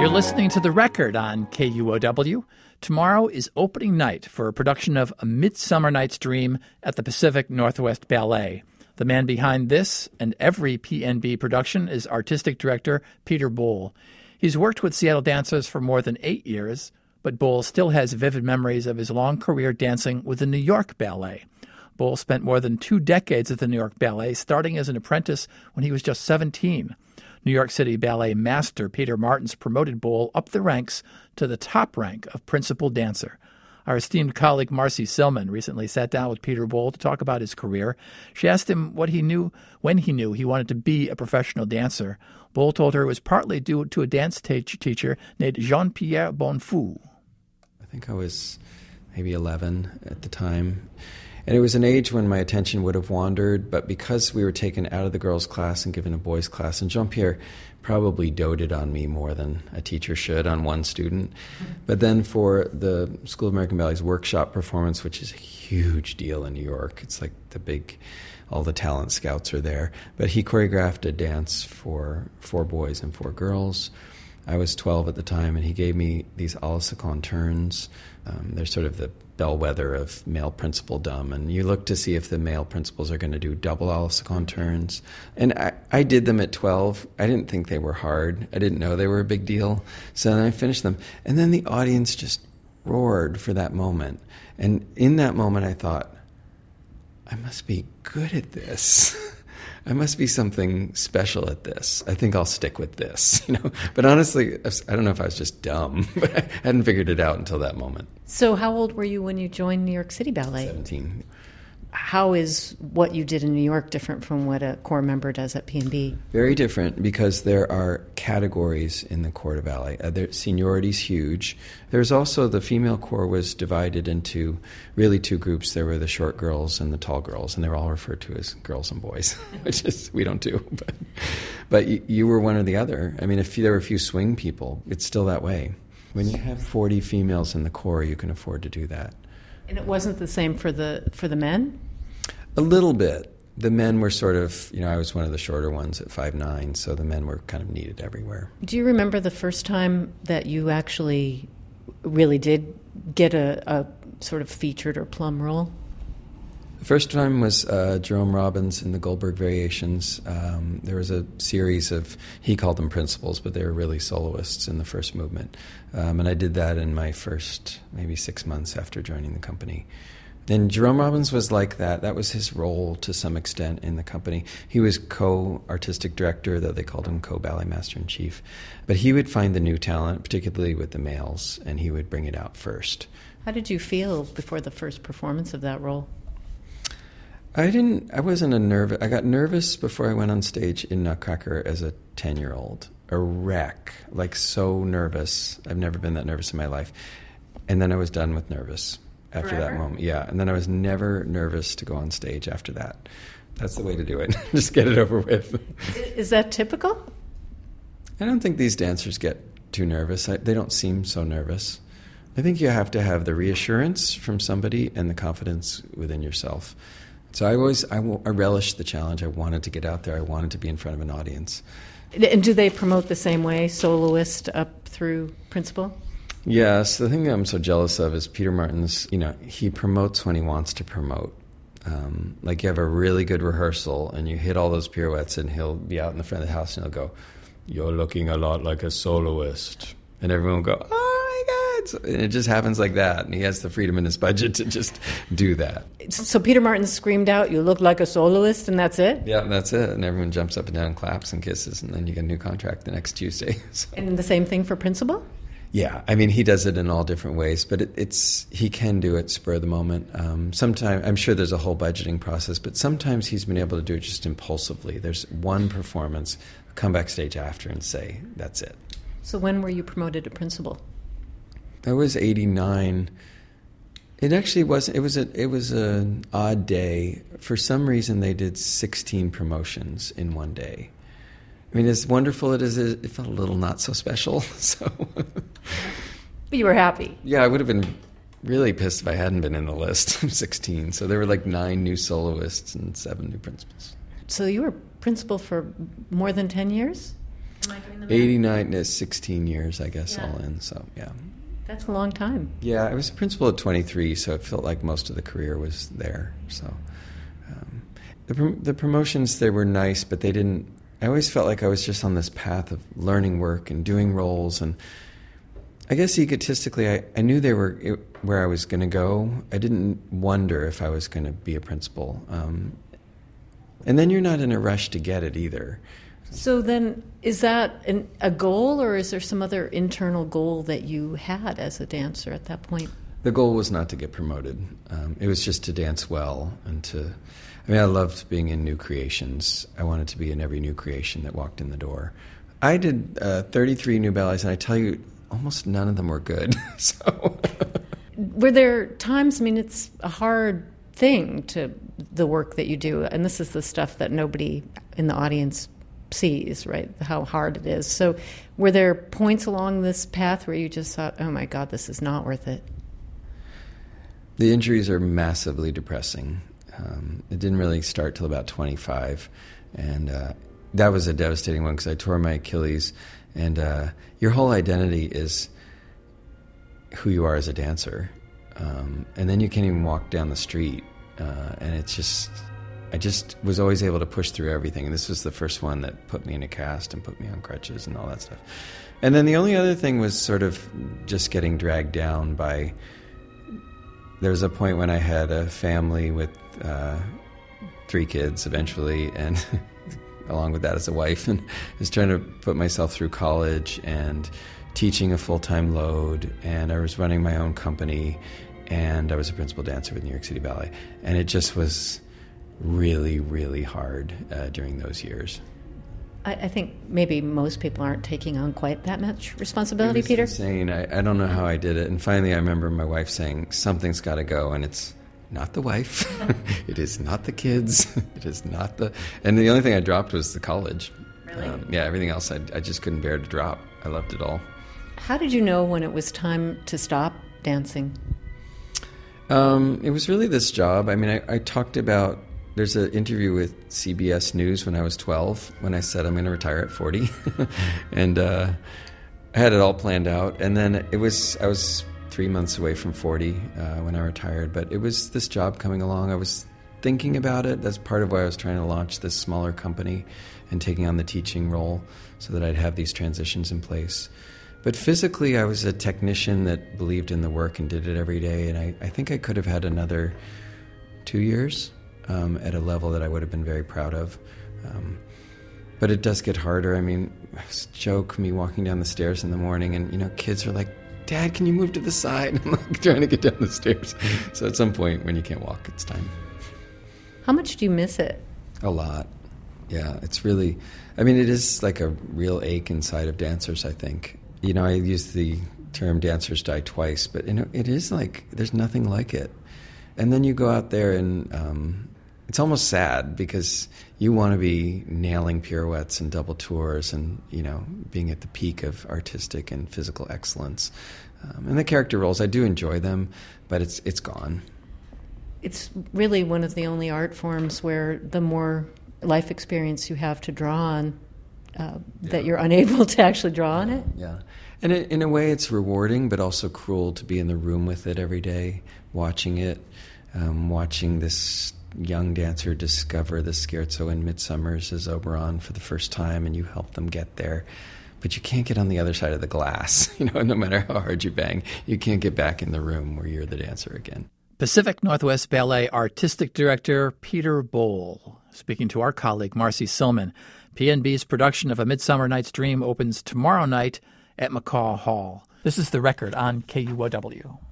You're listening to The Record on KUOW. Tomorrow is opening night for a production of A Midsummer Night's Dream at the Pacific Northwest Ballet. The man behind this and every PNB production is artistic director Peter Boal. He's worked with Seattle dancers for more than 8 years, but Boal still has vivid memories of his long career dancing with the New York Ballet. Boal spent more than 2 decades at the New York Ballet, starting as an apprentice when he was just 17. New York City Ballet master Peter Martins promoted Boal up the ranks to the top rank of principal dancer. Our esteemed colleague Marcy Silman recently sat down with Peter Boal to talk about his career. She asked him what he knew when he knew he wanted to be a professional dancer. Boal told her it was partly due to a dance teacher named Jean-Pierre Bonfou. I think I was maybe 11 at the time. And it was an age when my attention would have wandered, but because we were taken out of the girls' class and given a boys' class, and Jean-Pierre probably doted on me more than a teacher should on one student. But then for the School of American Ballet's workshop performance, which is a huge deal in New York, it's like all the talent scouts are there. But he choreographed a dance for 4 boys and 4 girls. I was 12 at the time, and he gave me these à la seconde turns. They're sort of the bellwether of male principaldom, and you look to see if the male principals are going to do double à la seconde turns. And I did them at 12. I didn't think they were hard. I didn't know they were a big deal. So then I finished them. And then the audience just roared for that moment. And in that moment, I thought, I must be good at this. I must be something special at this. I think I'll stick with this, But honestly, I don't know if I was just dumb, but I hadn't figured it out until that moment. So how old were you when you joined New York City Ballet? 17. How is what you did in New York different from what a corps member does at PNB? Very different, because there are categories in the corps de ballet. Seniority's huge. There's also the female corps was divided into really 2 groups. There were the short girls and the tall girls, and they were all referred to as girls and boys, which is we don't do. But you were one or the other. I mean, if there were a few swing people, it's still that way. When you have 40 females in the corps, you can afford to do that. And it wasn't the same for the men? A little bit. The men were sort of, I was one of the shorter ones at 5'9", so the men were kind of needed everywhere. Do you remember the first time that you actually really did get a sort of featured or plum role? The first time was Jerome Robbins in the Goldberg Variations. There was a series of, he called them principals, but they were really soloists in the first movement. And I did that in my first maybe 6 months after joining the company. And Jerome Robbins was like that. That was his role to some extent in the company. He was co-artistic director, though they called him co-ballet master-in-chief. But he would find the new talent, particularly with the males, and he would bring it out first. How did you feel before the first performance of that role? I wasn't I got nervous before I went on stage in Nutcracker as a 10-year-old. A wreck, like so nervous. I've never been that nervous in my life. And then I was done with nervous after Forever? That moment. Yeah, and then I was never nervous to go on stage after that. That's the way to do it. Just get it over with. Is that typical? I don't think these dancers get too nervous. They don't seem so nervous. I think you have to have the reassurance from somebody and the confidence within yourself. So I relished the challenge. I wanted to get out there. I wanted to be in front of an audience. And do they promote the same way, soloist up through principal? Yes. The thing that I'm so jealous of is Peter Martins, he promotes when he wants to promote. Like you have a really good rehearsal and you hit all those pirouettes and he'll be out in the front of the house and he'll go, "You're looking a lot like a soloist." And everyone will go, "Oh my God." And it just happens like that. And he has the freedom in his budget to just do that. So Peter Martins screamed out, "You look like a soloist," and that's it? Yeah, that's it. And everyone jumps up and down and claps and kisses, and then you get a new contract the next Tuesday. So. And the same thing for principal? Yeah, I mean, he does it in all different ways, but he can do it spur of the moment. Sometimes, I'm sure there's a whole budgeting process, but sometimes he's been able to do it just impulsively. There's one performance, come backstage after and say, that's it. So when were you promoted to principal? That was 89. It actually wasn't. It was an odd day. For some reason, they did 16 promotions in one day. I mean, as wonderful it is, it felt a little not so special. So, but you were happy. Yeah, I would have been really pissed if I hadn't been in the list of 16. So there were like 9 new soloists and 7 new principals. So you were principal for more than 10 years? Am I doing the math? 89 is 16 years, I guess, Yeah. all in. So, yeah. That's a long time. Yeah, I was a principal at 23, so it felt like most of the career was there. So the promotions, they were nice, but they didn't... I always felt like I was just on this path of learning work and doing roles, and I guess egotistically, I knew they were where I was going to go. I didn't wonder if I was going to be a principal. And then you're not in a rush to get it either. So then, is that a goal, or is there some other internal goal that you had as a dancer at that point? The goal was not to get promoted. It was just to dance well and to... I mean, I loved being in new creations. I wanted to be in every new creation that walked in the door. I did 33 new ballets, and I tell you, almost none of them were good. So, were there times? I mean, it's a hard thing to the work that you do, and this is the stuff that nobody in the audience sees, right? How hard it is. So, were there points along this path where you just thought, "Oh my God, this is not worth it"? The injuries are massively depressing. It didn't really start till about 25, and that was a devastating one because I tore my Achilles, and your whole identity is who you are as a dancer, and then you can't even walk down the street, and it's just... I just was always able to push through everything, and this was the first one that put me in a cast and put me on crutches and all that stuff. And then the only other thing was sort of just getting dragged down by... There was a point when I had a family with 3 kids eventually, and along with that as a wife, and I was trying to put myself through college and teaching a full-time load, and I was running my own company, and I was a principal dancer with New York City Ballet, and it just was really, really hard during those years. I think maybe most people aren't taking on quite that much responsibility, It was Peter. insane. I don't know how I did it. And finally I remember my wife saying, something's got to go. And it's not the wife. It is not the kids. It is not the... And the only thing I dropped was the college. Really? Yeah, everything else I just couldn't bear to drop. I loved it all. How did you know when it was time to stop dancing? It was really this job. I mean, I talked about... There's an interview with CBS News when I was 12 when I said I'm going to retire at 40. And I had it all planned out. And then I was 3 months away from 40 when I retired. But it was this job coming along. I was thinking about it. That's part of why I was trying to launch this smaller company and taking on the teaching role so that I'd have these transitions in place. But physically, I was a technician that believed in the work and did it every day. And I think I could have had another 2 years. At a level that I would have been very proud of. But it does get harder. I mean, it was a joke, me walking down the stairs in the morning, and, kids are like, Dad, can you move to the side? I'm like trying to get down the stairs. So at some point, when you can't walk, it's time. How much do you miss it? A lot. Yeah, it's really... I mean, it is like a real ache inside of dancers, I think. I use the term dancers die twice, but, it is like, there's nothing like it. And then you go out there and... it's almost sad because you want to be nailing pirouettes and double tours and, being at the peak of artistic and physical excellence. And the character roles, I do enjoy them, but it's gone. It's really one of the only art forms where the more life experience you have to draw on, that you're unable to actually draw on it. Yeah. And in a way, it's rewarding, but also cruel to be in the room with it every day, watching it, watching this... young dancer discover the scherzo in Midsummer's as Oberon for the first time, and you help them get there. But you can't get on the other side of the glass. No matter how hard you bang, you can't get back in the room where you're the dancer again. Pacific Northwest Ballet Artistic Director Peter Boal, speaking to our colleague Marcy Silman. PNB's production of A Midsummer Night's Dream opens tomorrow night at McCaw Hall. This is The Record on KUOW.